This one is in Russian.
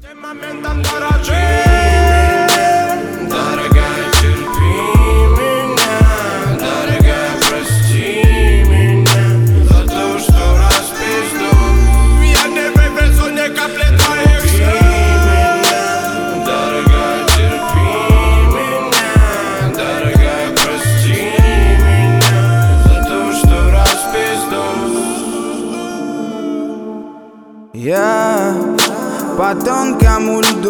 Моментом дорожи, дорогая, терпи меня, дорогая, прости меня за то, что распизду. Я не вывезу ни капли твоих слез. Дорогая, терпи меня, дорогая, прости меня за то, что распизду. Я по тонкому льду